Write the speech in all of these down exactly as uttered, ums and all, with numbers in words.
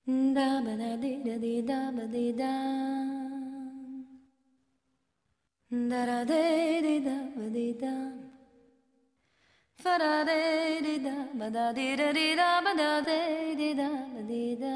Da ba da dee da dee da ba dee da. Da da dee dee da ba dee da. Fa da dee dee da ba da dee da dee da ba da dee dee da ba dee da.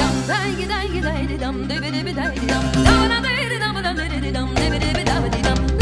Dum